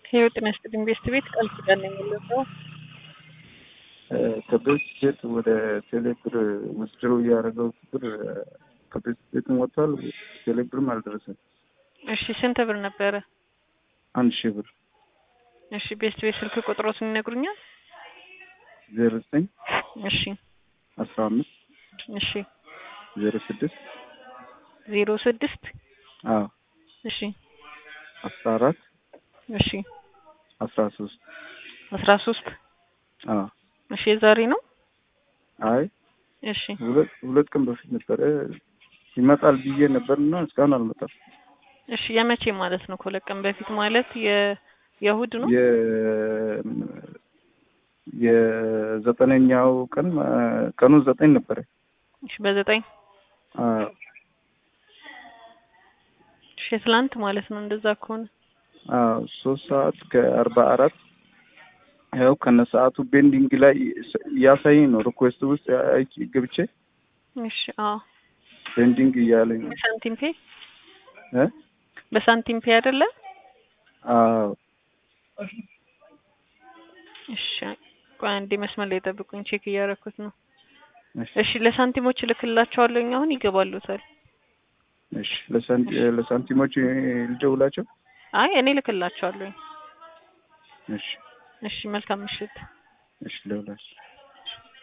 ህይወት ነስት ኢንቨስት ቤት ቃል ኪዳን ነው የሚለው ከቤት ቤት ወደ ቴሌብር ወስደው ያደረገው ብር ከቤት ቤት ወጥቷል። ቴሌብርም አልደረሰም። እሺ ስንት ብር ነበረ? 1000 ብር። እሺ ቤት ስልክ ቁጥሮትን ይነግሩኛል? 09 እሺ 15 እሺ 06 06 አዎ እሺ 14 እሺ 13 አዎ እሺ ዛሬ ነው? አይ እሺ ሁለት ቀን በፊት ነበር ይመጣል ብዬ ነበርና እስካሁን አልመጣም። እሺ የመቼ ማለት ነው? ከሁለት ቀን በፊት ማለት የእሁድ ነው? የዘጠነኛው ቀኑ 9 ነበር። እሺ በ9 እሺ ትላንት ማለት ነው እንደዛ ከሆነ 3:44 ያው ከነሰዓቱ ቤንዲንግ ላይ ያሳየኝ ነው። ሪኩዌስት ውስጥ ገብቼ እሺ ቤንዲንግ እያለኝ ነው። ሳንቲም ፔ በሳንቲም ፔ አይደለ? እሺ ቆይ አንዴ መስመር ላይ ጠብቁኝ፣ ቼክ እያደረኩት ነው። እሺ ለሳንቲሞች ልክላቸዋለሁ አሁን ይገባሉታል። እሺ ለሳንቲሞች ልደውላቸው? አይ እኔ ልክላቸዋለሁ። እሺ መልካም ምሽት። እሺ ደውላሽ